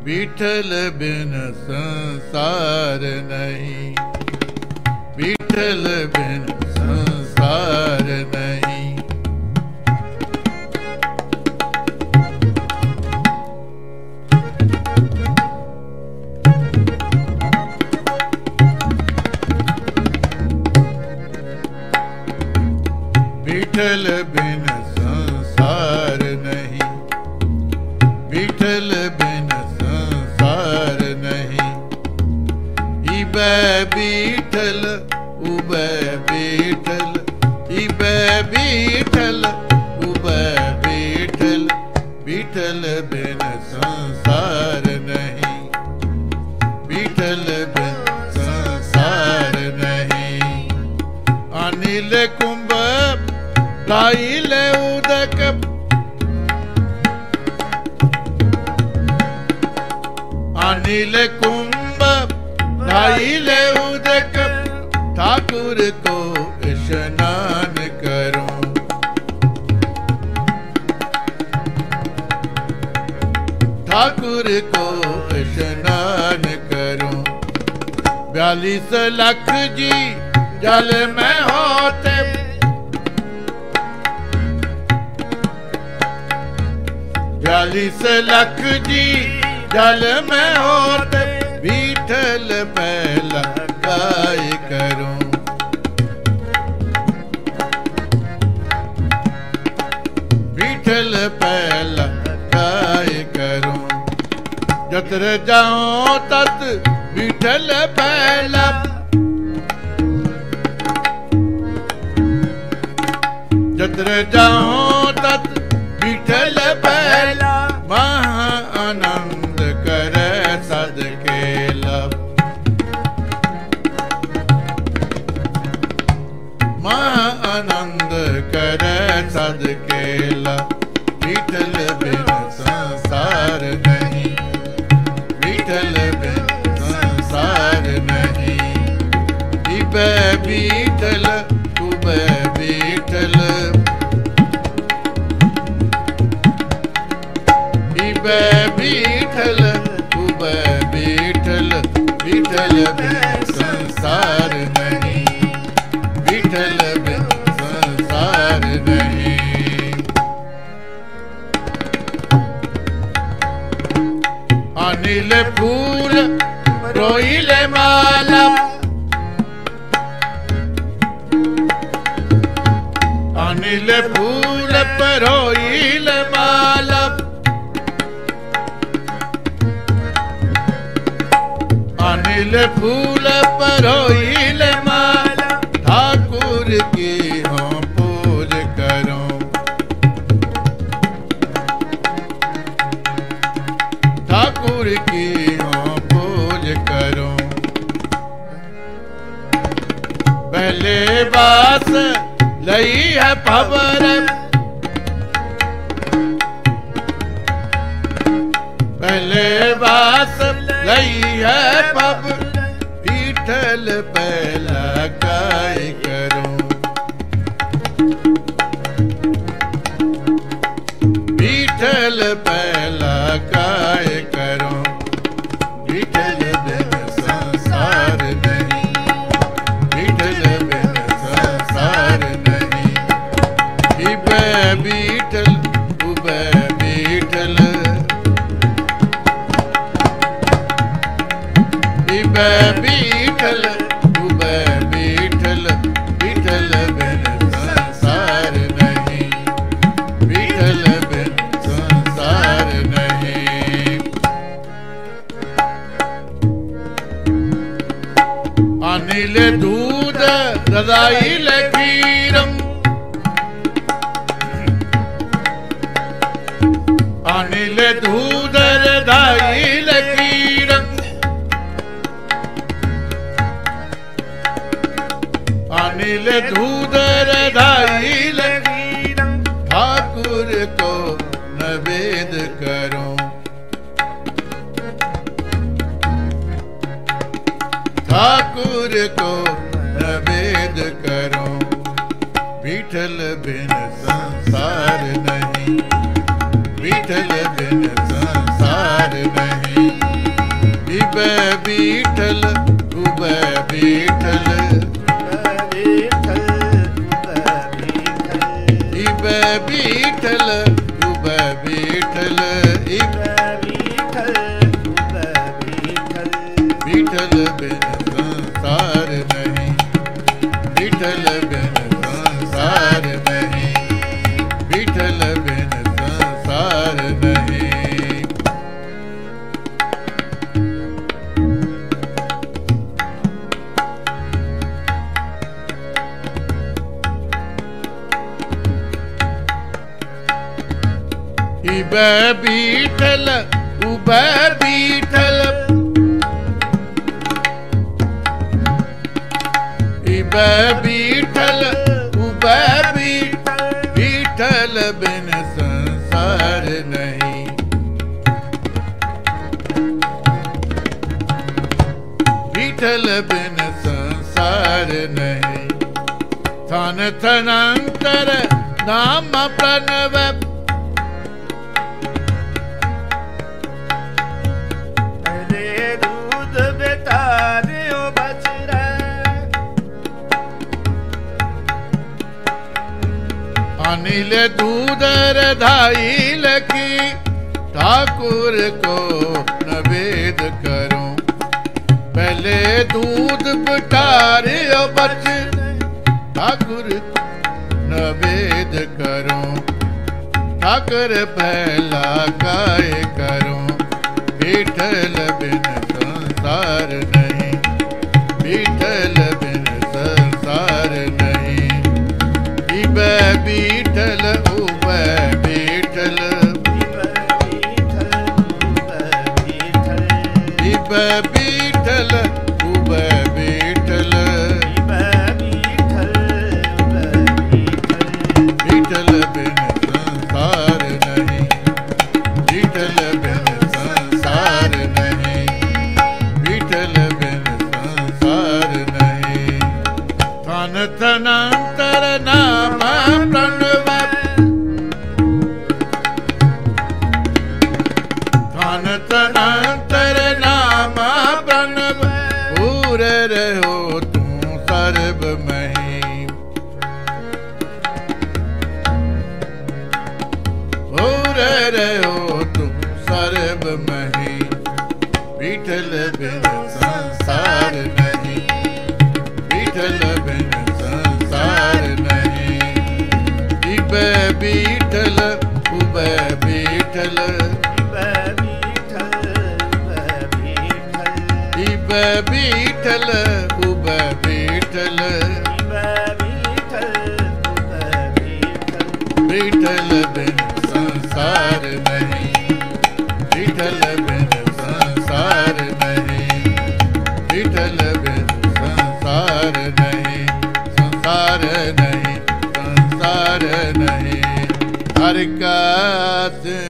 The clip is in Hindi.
विठल बिन संसार नहीं, विठल बिन संसार नहीं। विठल बिन संसार नहीं, विठल बिन संसार नहीं। इबै विठल उबै विठल, इबै विठल उबै विठल, विठल बिन संसार नहीं, विठल बिन संसार नहीं। अनिल कुंभ लाइल उदक, अनिल कुंभ लाइल उदक, ठाकुर को स्नान करूं। ठाकुर को स्नान करूं। 42 लाख जी जल में होते, 42 लाख जी जल में होते, विठल पहला काय करूं। विठल पहला काय करूं। जत्र जाऊं तत विठल पहला, जत्र जाऊं तत विठल पहला। महा आनंद करे सद केला, महा आनंद करे सद केला। विठल बिन संसार नहीं, विठल बिन संसार नहीं। इबै विठल उबै विठल, इबै विठल उबै विठल, विठल बिन संसार नहीं, विठल बिन संसार नहीं। अनिल फूल रोइल माला, अनिल फूल परोइल माला। अनिल फूल परोइल माला, ठाकुर की हों पूज करूं। ठाकुर की हों पूज करूं। पहले बास लई है खबर, पहले बास लई है पब, विठल पहला काय करूं। विठल पहला काय करूं। विठल बिन संसार नहीं, विठल बिन संसार नहीं। इबै विठल उबै विठल, इबै विठल उबै विठल, विठल बिन संसार नहीं, विठल बिन संसार नहीं। अनिल दूध रदाइल खीरम, अनिल दूध रदाइल खीरम। अनिल दूध रदाइल खीरम, ठाकुर को नवेद करूं। ठाकुर को नवेद करूं। विठल बिन संसार नहीं, विठल बिन संसार नहीं। बीठल बीठल बीठल बिन संसार नहीं, बीठल बिन संसार नहीं, बीठल बिन संसार नहीं। इबे बीठल उबे बीठल, इबे बीठल उबे बीठल, बीठल बिन संसार नहीं, बीठल बिन संसार नहीं। थन थनंतर नाम प्रणव, अनिल दूधर धाई लखी, ठाकुर को नवेद करूं। पहले दूध बटारियो बच, ठाकुर नवेद करूं। ठाकुर पहला काय करूं, बीठल बिन संसार नहीं, बीठल बिन संसार नहीं। इबे बीठल उबे बीठल, इबे बीठल उबे बीठल, बीठल बिन संसार नहीं, बीठल बिन संसार नहीं, बीठल बिन संसार नहीं। थन थनंतर नाम प्रणव, थन थनंतर नाम प्रणव। पूर रहो तू सर्व मही, पूर रहो तू सर्व मही। बीठल बिन संसार नहीं, बीठल बिन संसार नहीं। इबे बीठल उबे बीठल, इबे बीठल उबे बीठल, बीठल बिन संसार नहीं, बीठल बिन संसार नहीं, बीठल बिन संसार नहीं, संसार नहीं, संसार नहीं। हर का